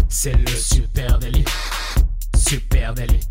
C'est le Super Daily. Super Daily.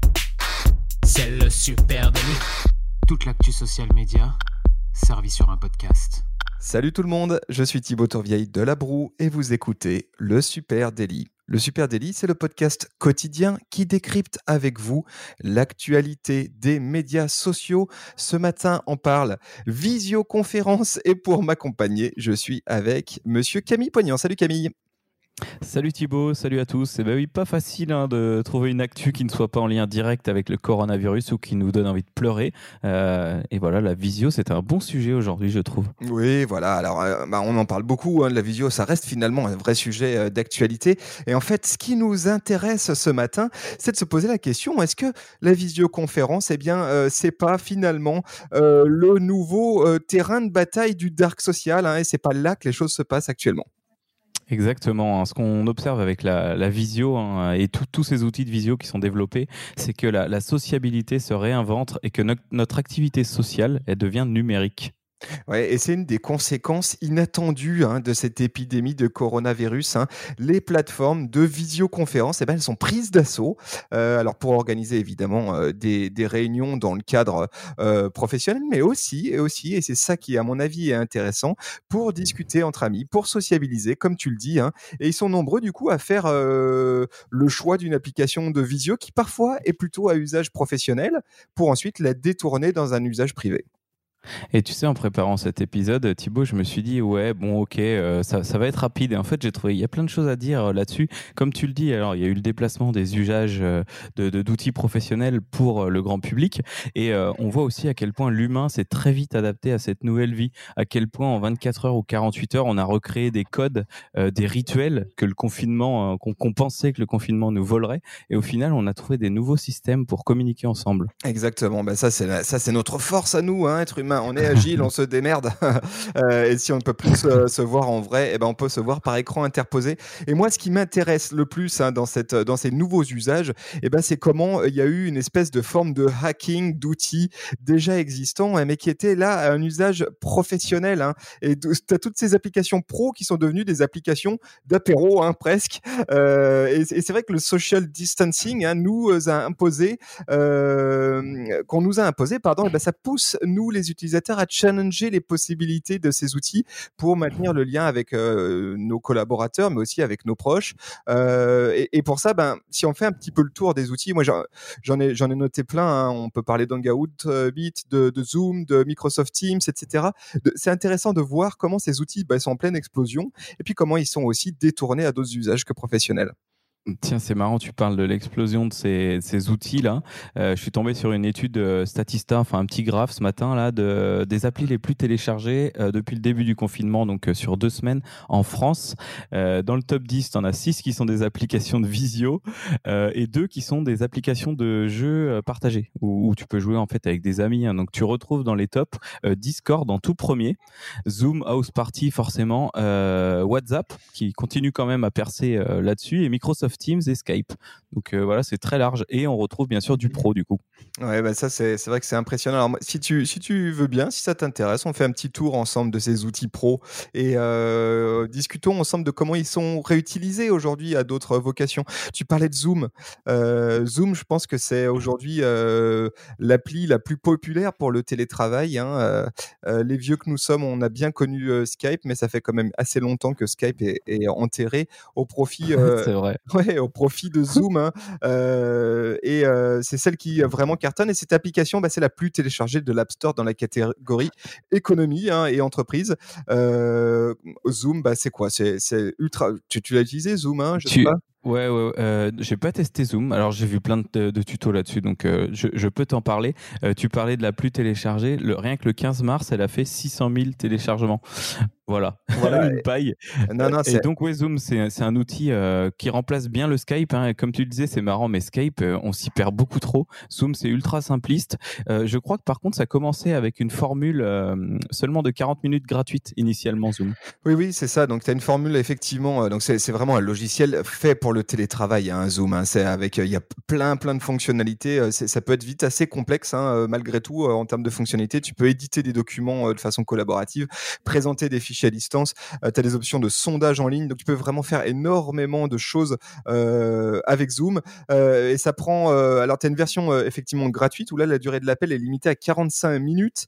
C'est le Super Daily. Toute l'actu social média servie sur un podcast. Salut tout le monde, je suis Thibaut Tourvieille de La Broue et vous écoutez le Super Daily. Le Super Daily, c'est le podcast quotidien qui décrypte avec vous l'actualité des médias sociaux. Ce matin, on parle visioconférence et pour m'accompagner, je suis avec monsieur Camille Poignant. Salut Camille. Salut Thibaut, salut à tous. Oui, pas facile de trouver une actu qui ne soit pas en lien direct avec le coronavirus ou qui nous donne envie de pleurer. Et voilà, la visio, c'est un bon sujet aujourd'hui, je trouve. Oui, voilà. Alors, on en parle beaucoup. La visio, ça reste finalement un vrai sujet d'actualité. Et en fait, ce qui nous intéresse ce matin, c'est de se poser la question, est-ce que la visioconférence, c'est pas finalement le nouveau terrain de bataille du dark social, et c'est pas là que les choses se passent actuellement? Exactement. Ce qu'on observe avec la visio et tous ces outils de visio qui sont développés, c'est que la sociabilité se réinvente et que notre activité sociale, elle devient numérique. Ouais, et c'est une des conséquences inattendues de cette épidémie de coronavirus. Les plateformes de visioconférence, elles sont prises d'assaut. Alors pour organiser évidemment des réunions dans le cadre professionnel, mais aussi, et c'est ça qui à mon avis est intéressant, pour discuter entre amis, pour sociabiliser, comme tu le dis. Et ils sont nombreux du coup à faire le choix d'une application de visio qui parfois est plutôt à usage professionnel, pour ensuite la détourner dans un usage privé. Et tu sais, en préparant cet épisode, Thibaut, je me suis dit, ouais, bon, ok, ça va être rapide. Et en fait, j'ai trouvé, il y a plein de choses à dire là-dessus. Comme tu le dis, alors, il y a eu le déplacement des usages d'outils professionnels pour le grand public. Et on voit aussi à quel point l'humain s'est très vite adapté à cette nouvelle vie. À quel point, en 24 heures ou 48 heures, on a recréé des codes, des rituels que le confinement, qu'on pensait que le confinement nous volerait. Et au final, on a trouvé des nouveaux systèmes pour communiquer ensemble. Exactement, ça c'est notre force à nous, être humain. On est agile, on se démerde. Et si on ne peut plus se voir en vrai, on peut se voir par écran interposé. Et moi, ce qui m'intéresse le plus dans ces nouveaux usages, c'est comment il y a eu une espèce de forme de hacking d'outils déjà existants, mais qui étaient là à un usage professionnel. Et tu as toutes ces applications pro qui sont devenues des applications d'apéro, presque. Et c'est vrai que le social distancing nous a imposé, qu'on nous a imposé, ça pousse nous les utilisateurs à challenger les possibilités de ces outils pour maintenir le lien avec nos collaborateurs, mais aussi avec nos proches. Et pour ça, si on fait un petit peu le tour des outils, moi j'en ai noté plein. On peut parler d'Hangout, Meet, de Zoom, de Microsoft Teams, etc. C'est intéressant de voir comment ces outils sont en pleine explosion et puis comment ils sont aussi détournés à d'autres usages que professionnels. Tiens, c'est marrant, tu parles de l'explosion de ces outils-là. Je suis tombé sur une étude Statista, un petit graphe ce matin, là, des applis les plus téléchargées depuis le début du confinement, donc sur 2 semaines en France. Dans le top 10, tu en as 6 qui sont des applications de visio et 2 qui sont des applications de jeux partagés, où tu peux jouer en fait avec des amis. Donc tu retrouves dans les tops Discord en tout premier, Zoom, House Party forcément, WhatsApp qui continue quand même à percer là-dessus, et Microsoft Teams et Skype. Donc voilà, c'est très large et on retrouve bien sûr du pro du coup. Ouais, ça c'est vrai que c'est impressionnant. Alors si tu veux bien, si ça t'intéresse, on fait un petit tour ensemble de ces outils pro et discutons ensemble de comment ils sont réutilisés aujourd'hui à d'autres vocations. Tu parlais de Zoom. Zoom, je pense que c'est aujourd'hui l'appli la plus populaire pour le télétravail. Les vieux que nous sommes, on a bien connu Skype, mais ça fait quand même assez longtemps que Skype est enterré au profit c'est vrai. au profit de Zoom. C'est celle qui vraiment cartonne. Et cette application, c'est la plus téléchargée de l'App Store dans la catégorie économie et entreprise. Zoom, c'est quoi? C'est ultra. Tu l'as utilisé, Zoom, je sais pas. Ouais, j'ai pas testé Zoom. Alors j'ai vu plein de tutos là-dessus, donc je peux t'en parler. Tu parlais de la plus téléchargée. Rien que le 15 mars, elle a fait 600 000 téléchargements. Voilà. Une paille. Et donc Zoom, c'est un outil qui remplace bien le Skype. Comme tu le disais, c'est marrant, mais Skype, on s'y perd beaucoup trop. Zoom, c'est ultra simpliste. Je crois que par contre, ça commençait avec une formule seulement de 40 minutes gratuite initialement, Zoom. Oui, c'est ça. Donc tu as une formule effectivement. Donc c'est vraiment un logiciel fait pour le télétravail, Zoom. C'est avec, il y a plein de fonctionnalités. Ça peut être vite assez complexe, malgré tout en termes de fonctionnalités. Tu peux éditer des documents de façon collaborative, présenter des fichiers fichiers à distance, tu as des options de sondage en ligne, donc tu peux vraiment faire énormément de choses avec Zoom. Et ça prend... alors, tu as une version effectivement gratuite, où là, la durée de l'appel est limitée à 45 minutes,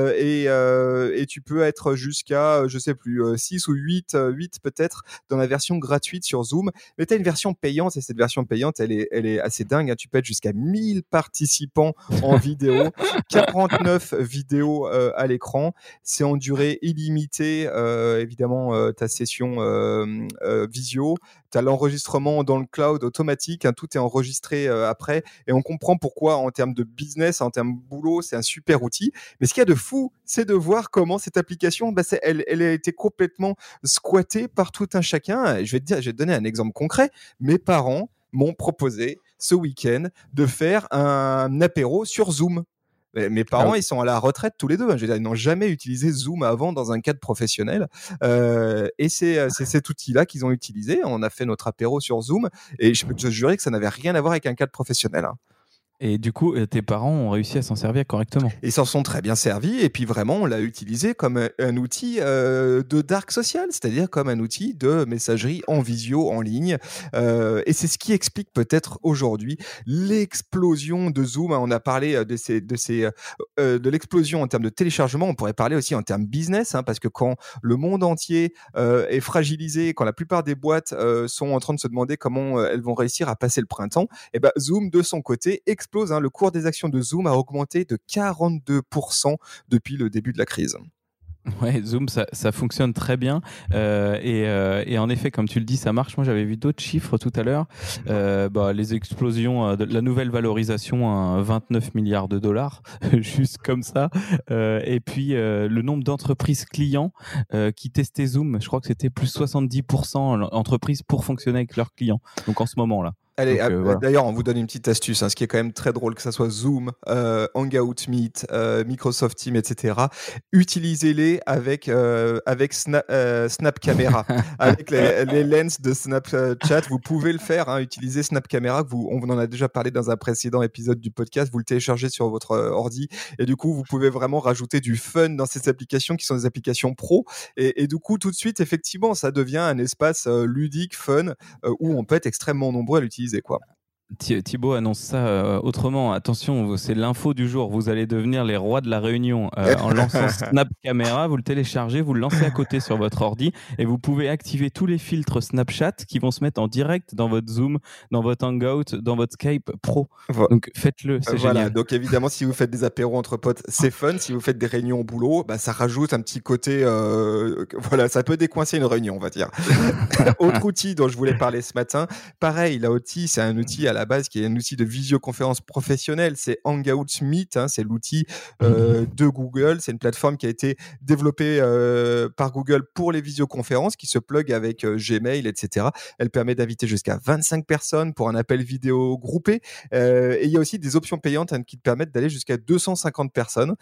et tu peux être jusqu'à, je sais plus, 6 ou 8 peut-être, dans la version gratuite sur Zoom. Mais tu as une version payante, et cette version payante, elle est assez dingue, hein. Tu peux être jusqu'à 1000 participants en vidéo, 49 vidéos à l'écran. C'est en durée illimitée, évidemment, ta session visio. Tu as l'enregistrement dans le cloud automatique, hein, tout est enregistré après, et on comprend pourquoi en termes de business, en termes de boulot, c'est un super outil. Mais ce qu'il y a de fou, c'est de voir comment cette application, elle a été complètement squattée par tout un chacun. Et je vais te donner un exemple concret. Mes parents m'ont proposé ce week-end de faire un apéro sur Zoom. Mes parents, ils sont à la retraite tous les deux. Je veux dire, ils n'ont jamais utilisé Zoom avant dans un cadre professionnel. Et c'est cet outil-là qu'ils ont utilisé. On a fait notre apéro sur Zoom. Et je peux te jurer que ça n'avait rien à voir avec un cadre professionnel, hein. Et du coup, tes parents ont réussi à s'en servir correctement. Ils s'en sont très bien servis, et puis vraiment, on l'a utilisé comme un outil de dark social, c'est-à-dire comme un outil de messagerie en visio, en ligne. Et c'est ce qui explique peut-être aujourd'hui l'explosion de Zoom. On a parlé de l'explosion en termes de téléchargement. On pourrait parler aussi en termes business, hein, parce que quand le monde entier est fragilisé, quand la plupart des boîtes sont en train de se demander comment elles vont réussir à passer le printemps, et ben Zoom, de son côté, explose. Le cours des actions de Zoom a augmenté de 42% depuis le début de la crise. Ouais, Zoom, ça fonctionne très bien. Et en effet, comme tu le dis, ça marche. Moi, j'avais vu d'autres chiffres tout à l'heure. Les explosions, de la nouvelle valorisation à 29 milliards de dollars, juste comme ça. Et puis, le nombre d'entreprises clients qui testaient Zoom, je crois que c'était plus 70% entreprises pour fonctionner avec leurs clients. Donc, en ce moment-là. Allez, Voilà. d'ailleurs, on vous donne une petite astuce, hein, ce qui est quand même très drôle, que ça soit Zoom, Hangout Meet, Microsoft Teams, etc. Utilisez-les avec Snap Camera, avec les lens de Snapchat. Vous pouvez le faire, hein, utiliser Snap Camera. On vous en a déjà parlé dans un précédent épisode du podcast. Vous le téléchargez sur votre ordi, et du coup, vous pouvez vraiment rajouter du fun dans ces applications qui sont des applications pro. Et du coup, tout de suite, effectivement, ça devient un espace ludique, fun, où on peut être extrêmement nombreux à l'utiliser, quoi. Thibaut annonce ça autrement. Attention, c'est l'info du jour. Vous allez devenir les rois de la réunion en lançant Snap Camera. Vous le téléchargez, vous le lancez à côté sur votre ordi, et vous pouvez activer tous les filtres Snapchat qui vont se mettre en direct dans votre Zoom, dans votre Hangout, dans votre Skype Pro. Donc faites-le, c'est génial. Donc évidemment, si vous faites des apéros entre potes, c'est fun. Si vous faites des réunions au boulot, ça rajoute un petit côté... voilà, ça peut décoincer une réunion, on va dire. Autre outil dont je voulais parler ce matin, pareil, là aussi, c'est un outil à la base qui est un outil de visioconférence professionnelle, c'est Hangout Meet, hein, c'est l'outil de Google. C'est une plateforme qui a été développée par Google pour les visioconférences, qui se plug avec Gmail, etc. Elle permet d'inviter jusqu'à 25 personnes pour un appel vidéo groupé, et il y a aussi des options payantes, hein, qui te permettent d'aller jusqu'à 250 personnes.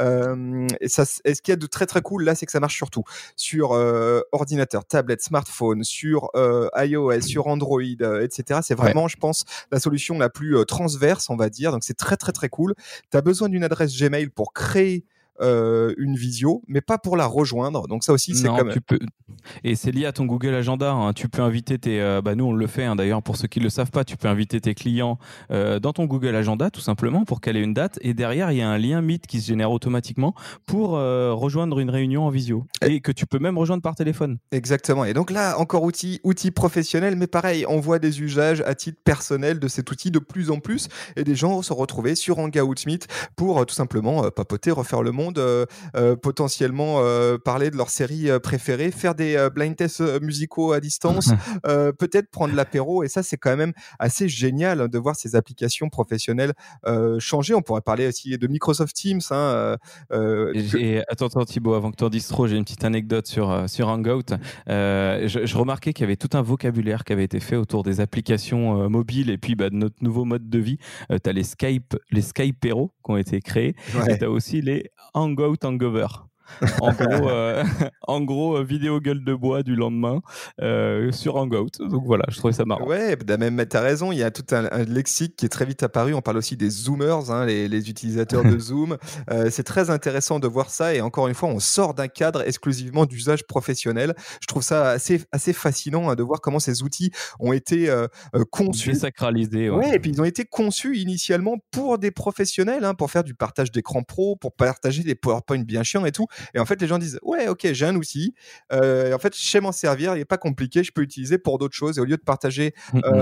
Et ce qu'il y a de très très cool là, c'est que ça marche surtout sur ordinateur, tablette, smartphone, sur iOS, sur Android, etc. C'est vraiment, je pense, la solution la plus transverse, on va dire. Donc c'est très très très cool. Tu as besoin d'une adresse Gmail pour créer une visio, mais pas pour la rejoindre. Donc ça aussi, c'est comme... tu peux. Et c'est lié à ton Google Agenda, hein. Tu peux inviter tes... nous, on le fait, hein, d'ailleurs, pour ceux qui ne le savent pas, tu peux inviter tes clients dans ton Google Agenda, tout simplement, pour caler une date. Et derrière, il y a un lien Meet qui se génère automatiquement pour rejoindre une réunion en visio. Et que tu peux même rejoindre par téléphone. Exactement. Et donc là, encore outil professionnel, mais pareil, on voit des usages à titre personnel de cet outil de plus en plus. Et des gens se retrouver sur Hangout Meet pour tout simplement papoter, refaire le monde, potentiellement parler de leur série préférée, faire des blind tests musicaux à distance, peut-être prendre l'apéro. Et ça, c'est quand même assez génial de voir ces applications professionnelles changer. On pourrait parler aussi de Microsoft Teams. Et attends Thibaut, avant que tu en dises trop, j'ai une petite anecdote sur Hangout. Je remarquais qu'il y avait tout un vocabulaire qui avait été fait autour des applications mobiles, et puis de notre nouveau mode de vie. Tu as les Skypeero qui ont été créés, ouais. Et tu as aussi les Hangout Hangover. En gros, en gros vidéo gueule de bois du lendemain sur Hangout. Donc voilà, je trouvais ça marrant. Ouais, même, t'as raison, il y a tout un lexique qui est très vite apparu. On parle aussi des Zoomers, hein, les utilisateurs de Zoom. C'est très intéressant de voir ça. Et encore une fois, on sort d'un cadre exclusivement d'usage professionnel. Je trouve ça assez fascinant, hein, de voir comment ces outils ont été conçus. Désacralisés, ouais. Ouais, et puis ils ont été conçus initialement pour des professionnels, hein, pour faire du partage d'écran pro, pour partager des PowerPoint bien chiants et tout. Et en fait, les gens disent, ouais, ok, j'ai un outil. En fait, je sais m'en servir, il n'est pas compliqué, je peux l'utiliser pour d'autres choses. Et au lieu de partager,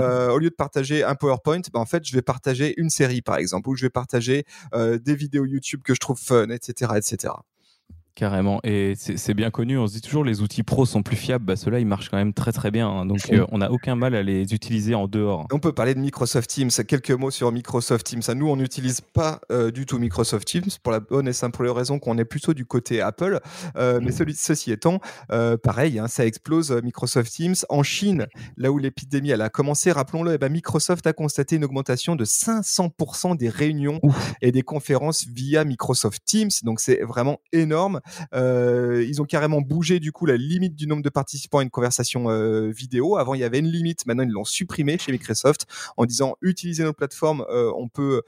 un PowerPoint, en fait, je vais partager une série, par exemple, ou je vais partager des vidéos YouTube que je trouve fun, etc., etc. Carrément, et c'est bien connu, on se dit toujours les outils pro sont plus fiables, bah ceux-là ils marchent quand même très très bien, hein. Donc on n'a aucun mal à les utiliser en dehors. On peut parler de Microsoft Teams, quelques mots sur Microsoft Teams. Nous, on n'utilise pas du tout Microsoft Teams pour la bonne et simple raison qu'on est plutôt du côté Apple. Mais ceci étant, pareil, hein, ça explose Microsoft Teams. En Chine, là où l'épidémie elle a commencé, rappelons-le, Microsoft a constaté une augmentation de 500% des réunions et des conférences via Microsoft Teams. Donc c'est vraiment énorme. Ils ont carrément bougé du coup la limite du nombre de participants à une conversation vidéo. Avant, il y avait une limite. Maintenant, ils l'ont supprimée chez Microsoft en disant utiliser nos plateformes, on peut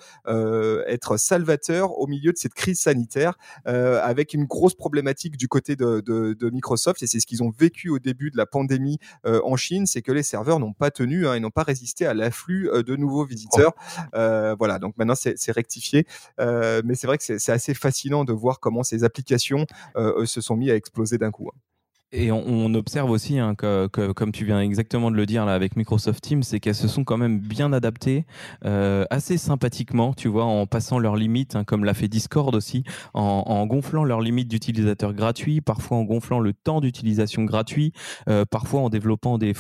être salvateur au milieu de cette crise sanitaire, avec une grosse problématique du côté de Microsoft, et c'est ce qu'ils ont vécu au début de la pandémie en Chine, c'est que les serveurs n'ont pas tenu, hein, ils n'ont pas résisté à l'afflux de nouveaux visiteurs. Voilà, donc maintenant c'est rectifié, mais c'est vrai que c'est assez fascinant de voir comment ces applications se sont mis à exploser d'un coup. Et on observe aussi, hein, comme tu viens exactement de le dire là, avec Microsoft Teams, c'est qu'elles se sont quand même bien adaptées assez sympathiquement, tu vois, en passant leurs limites, hein, comme l'a fait Discord aussi, en gonflant leurs limites d'utilisateurs gratuits, parfois en gonflant le temps d'utilisation gratuit, parfois en débloquant des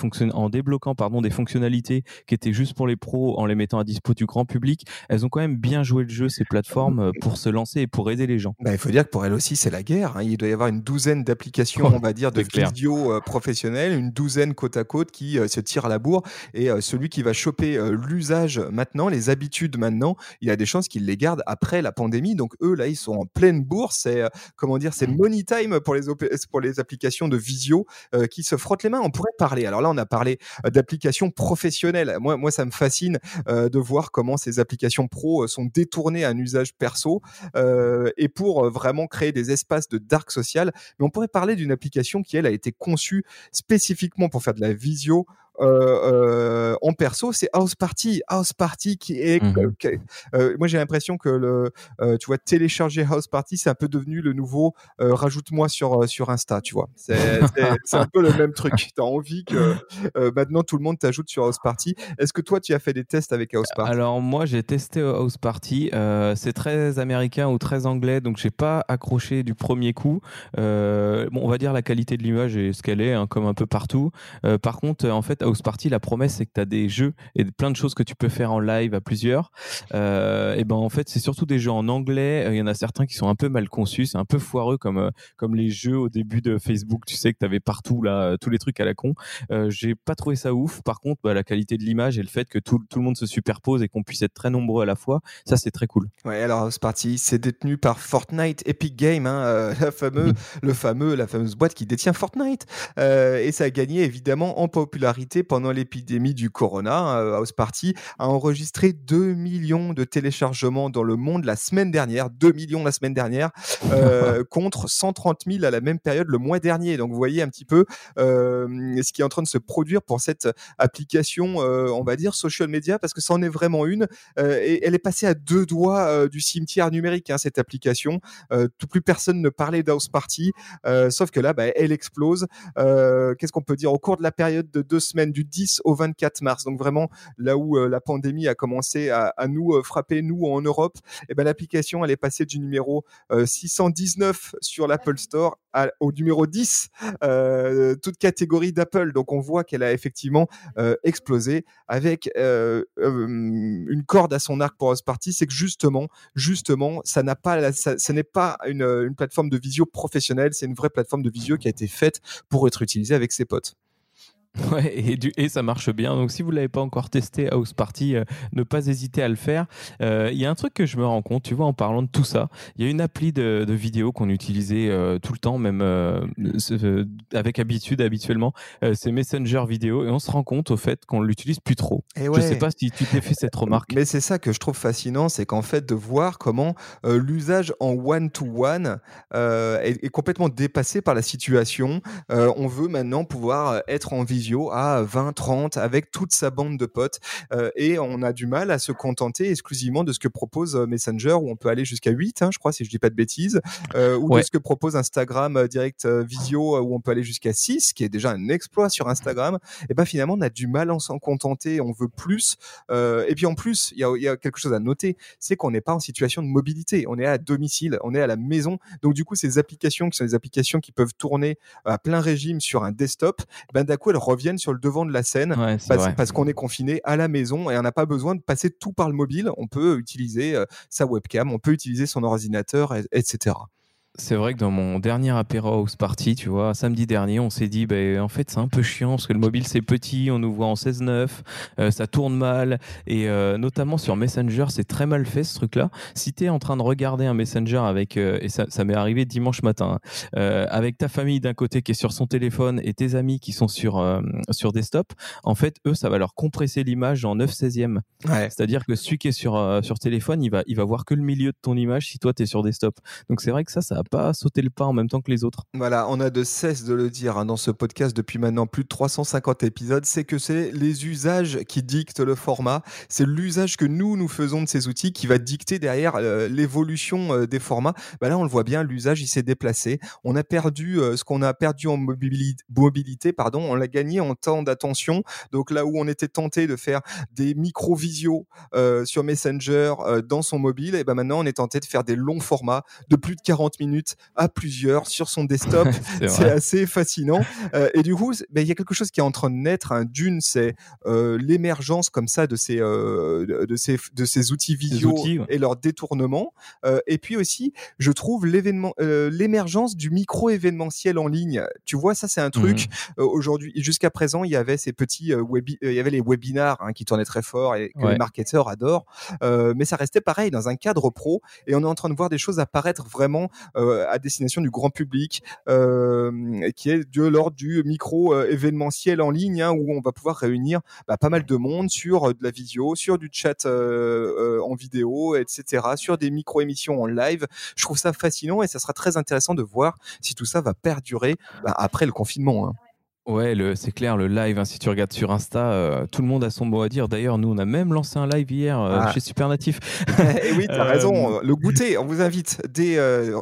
fonctionnalités qui étaient juste pour les pros, en les mettant à dispo du grand public. Elles ont quand même bien joué le jeu, ces plateformes, pour se lancer et pour aider les gens. Il faut dire que pour elles aussi, c'est la guerre, hein. Il doit y avoir une douzaine d'applications, on va dire, de vidéo professionnelle, une douzaine côte à côte qui se tirent à la bourre. Et celui qui va choper l'usage maintenant, les habitudes maintenant, il y a des chances qu'il les garde après la pandémie. Donc eux, là, ils sont en pleine bourse. C'est c'est money time pour les applications de visio qui se frottent les mains. On pourrait parler. Alors là, on a parlé d'applications professionnelles. Moi, ça me fascine de voir comment ces applications pro sont détournées à un usage perso et pour vraiment créer des espaces de dark social. Mais on pourrait parler d'une application qui, elle, a été conçue spécifiquement pour faire de la visio en perso, c'est House Party. House Party qui est... moi, j'ai l'impression que tu vois, télécharger House Party, c'est un peu devenu le nouveau rajoute-moi sur Insta, tu vois. C'est un peu le même truc. Tu as envie que maintenant, tout le monde t'ajoute sur House Party. Est-ce que toi, tu as fait des tests avec House Party? Alors moi, j'ai testé House Party. C'est très américain ou très anglais, donc j'ai pas accroché du premier coup. On va dire la qualité de l'image est ce qu'elle est, hein, comme un peu partout. Par contre, en fait, House Party, la promesse, c'est que tu as des jeux et plein de choses que tu peux faire en live à plusieurs. Et en fait, c'est surtout des jeux en anglais. Il y en a certains qui sont un peu mal conçus, c'est un peu foireux comme les jeux au début de Facebook. Tu sais que tu avais partout là tous les trucs à la con. J'ai pas trouvé ça ouf. Par contre, la qualité de l'image et le fait que tout le monde se superpose et qu'on puisse être très nombreux à la fois, ça c'est très cool. Ouais, alors House Party, c'est détenu par Fortnite, Epic Games, hein, la fameuse boîte qui détient Fortnite. Et ça a gagné évidemment en popularité pendant l'épidémie du corona. House Party a enregistré 2 millions de téléchargements dans le monde la semaine dernière, 2 millions la semaine dernière, contre 130 000 à la même période le mois dernier. Donc vous voyez un petit peu ce qui est en train de se produire pour cette application, on va dire social media, parce que ça en est vraiment une, et elle est passée à 2 doigts du cimetière numérique, hein, cette application. Plus personne ne parlait d'House Party, sauf que là, elle explose. Qu'est-ce qu'on peut dire au cours de la période de 2 semaines, du 10 au 24 mars, donc vraiment là où la pandémie a commencé à nous frapper, nous en Europe, et l'application elle est passée du numéro 619 sur l'Apple Store au numéro 10, toute catégorie d'Apple. Donc on voit qu'elle a effectivement explosé avec une corde à son arc pour House Party, c'est que justement, ça n'est pas une plateforme de visio professionnelle, c'est une vraie plateforme de visio qui a été faite pour être utilisée avec ses potes. Ouais, et ça marche bien. Donc, si vous ne l'avez pas encore testé, House Party, ne pas hésiter à le faire. Il y a un truc que je me rends compte, tu vois, en parlant de tout ça, il y a une appli de vidéo qu'on utilisait tout le temps, même avec habituellement, c'est Messenger vidéo, et on se rend compte au fait qu'on ne l'utilise plus trop. Et Je ne sais ouais. pas si tu t'es fait cette remarque. Mais c'est ça que je trouve fascinant, c'est qu'en fait, de voir comment l'usage en one-to-one est complètement dépassé par la situation. On veut maintenant pouvoir être en visio à 20, 30 avec toute sa bande de potes et on a du mal à se contenter exclusivement de ce que propose Messenger, où on peut aller jusqu'à 8, hein, je crois, si je dis pas de bêtises, ou de Ouais. ce que propose Instagram Direct Visio, où on peut aller jusqu'à 6, qui est déjà un exploit sur Instagram. Et ben finalement, on a du mal à s'en contenter, on veut plus. Et puis en plus, il y a quelque chose à noter, c'est qu'on n'est pas en situation de mobilité, on est à domicile, on est à la maison. Donc du coup, ces applications qui sont des applications qui peuvent tourner à plein régime sur un desktop, ben d'un coup, elles reviennent sur le devant de la scène Ouais, c'est vrai. parce qu'on est confiné à la maison et on n'a pas besoin de passer tout par le mobile. On peut utiliser sa webcam, on peut utiliser son ordinateur, etc. C'est vrai que dans mon dernier apéro house party, tu vois, samedi dernier, on s'est dit, en fait, c'est un peu chiant parce que le mobile, c'est petit, on nous voit en 16:9, ça tourne mal, et notamment sur Messenger, c'est très mal fait ce truc-là. Si tu es en train de regarder un Messenger avec, et ça m'est arrivé dimanche matin, avec ta famille d'un côté qui est sur son téléphone et tes amis qui sont sur desktop, en fait, eux, ça va leur compresser l'image en 9/16e. Ouais. C'est-à-dire que celui qui est sur téléphone, il va voir que le milieu de ton image si toi, tu es sur desktop. Donc c'est vrai que ça a pas sauté le pas en même temps que les autres. Voilà, on a de cesse de le dire dans ce podcast depuis maintenant plus de 350 épisodes, c'est que c'est les usages qui dictent le format, c'est l'usage que nous faisons de ces outils qui va dicter derrière l'évolution des formats. Bah là, on le voit bien, l'usage, il s'est déplacé. On a perdu ce qu'on a perdu en mobilité, pardon, on l'a gagné en temps d'attention. Donc là où on était tenté de faire des micro-visios sur Messenger dans son mobile, et ben maintenant on est tenté de faire des longs formats de plus de 40 minutes à plusieurs sur son desktop. C'est assez fascinant. Et du coup, il y a quelque chose qui est en train de naître. Hein. D'une, c'est l'émergence comme ça de ces outils visio et leur détournement. Et puis aussi, je trouve l'émergence du micro-événementiel en ligne. Tu vois, ça, c'est un truc. Aujourd'hui, jusqu'à présent, il y avait ces petits il y avait les webinars qui tournaient très fort et que les marketeurs adorent. Mais ça restait pareil dans un cadre pro. Et on est en train de voir des choses apparaître vraiment à destination du grand public, qui est de l'ordre du micro-événementiel en ligne, où on va pouvoir réunir pas mal de monde sur de la visio, sur du chat en vidéo, etc., sur des micro-émissions en live. Je trouve ça fascinant et ça sera très intéressant de voir si tout ça va perdurer après le confinement. Hein. Ouais, c'est clair, le live, si tu regardes sur Insta, tout le monde a son mot à dire. D'ailleurs, nous, on a même lancé un live hier chez Supernatif. Et oui, tu as raison. Le goûter, on vous invite dès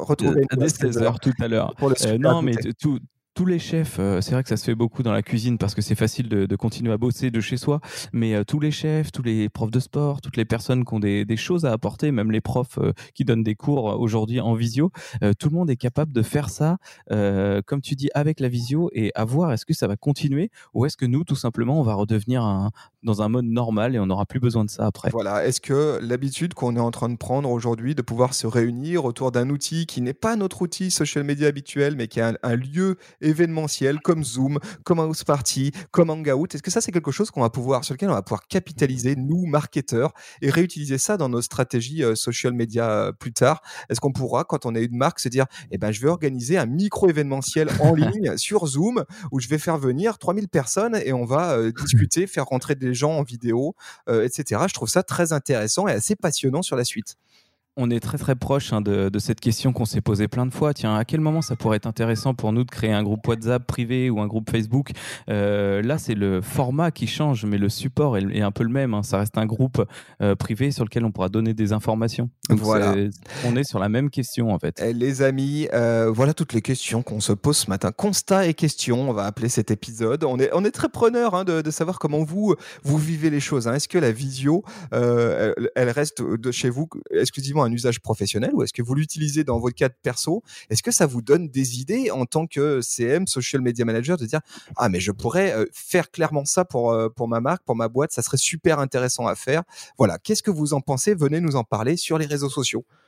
16h tout à l'heure. Pour le super non, goûter. mais tous les chefs, c'est vrai que ça se fait beaucoup dans la cuisine parce que c'est facile de continuer à bosser de chez soi, mais tous les chefs, tous les profs de sport, toutes les personnes qui ont des choses à apporter, même les profs qui donnent des cours aujourd'hui en visio, tout le monde est capable de faire ça, comme tu dis, avec la visio, et à voir est-ce que ça va continuer ou est-ce que nous, tout simplement, on va redevenir dans un mode normal et on n'aura plus besoin de ça après. Voilà, est-ce que l'habitude qu'on est en train de prendre aujourd'hui de pouvoir se réunir autour d'un outil qui n'est pas notre outil social media habituel, mais qui est un lieu événementiel comme Zoom, comme House Party, comme Hangout, est-ce que ça c'est quelque chose sur lequel on va pouvoir capitaliser, nous, marketeurs, et réutiliser ça dans nos stratégies social media plus tard? Est-ce qu'on pourra, quand on est une marque, se dire je vais organiser un micro-événementiel en ligne sur Zoom où je vais faire venir 3000 personnes et on va discuter, faire rentrer des gens en vidéo, etc. Je trouve ça très intéressant et assez passionnant sur la suite. On est très très proche de cette question qu'on s'est posée plein de fois. Tiens, à quel moment ça pourrait être intéressant pour nous de créer un groupe WhatsApp privé ou un groupe Facebook? Là, c'est le format qui change, mais le support est un peu le même. Ça reste un groupe privé sur lequel on pourra donner des informations. Donc voilà. On est sur la même question en fait. Les amis, voilà toutes les questions qu'on se pose ce matin. Constat et questions, on va appeler cet épisode. On est très preneur de savoir comment vous vivez les choses. Est-ce que la visio, elle reste de chez vous exclusivement un usage professionnel ou est-ce que vous l'utilisez dans votre cadre perso? Est-ce que ça vous donne des idées en tant que CM, Social Media Manager, de dire mais je pourrais faire clairement ça pour ma marque, pour ma boîte, ça serait super intéressant à faire. Voilà, qu'est-ce que vous en pensez? Venez nous en parler sur les réseaux sociaux.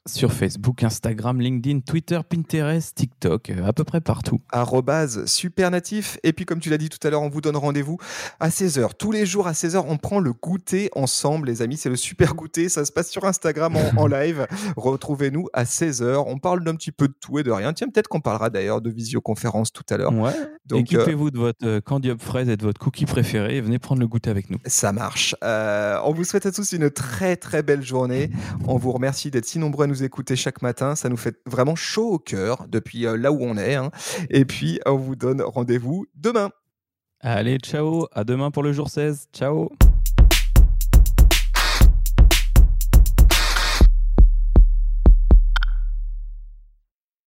sur Facebook, Instagram, LinkedIn, Twitter, Pinterest, TikTok, à peu près partout. @supernatif. Et puis, comme tu l'as dit tout à l'heure, on vous donne rendez-vous à 16h. Tous les jours à 16h, on prend le goûter ensemble, les amis. C'est le super goûter. Ça se passe sur Instagram en live. Retrouvez-nous à 16h. On parle d'un petit peu de tout et de rien. Tiens, peut-être qu'on parlera d'ailleurs de visioconférence tout à l'heure. Ouais. Donc, équipez-vous de votre candy up fraise et de votre cookie préféré et venez prendre le goûter avec nous. Ça marche. On vous souhaite à tous une très très belle journée. On vous remercie d'être si nombreux à nous écouter chaque matin. Ça nous fait vraiment chaud au cœur depuis là où on est. Hein. Et puis, on vous donne rendez-vous demain. Allez, ciao, à demain pour le jour 16. Ciao.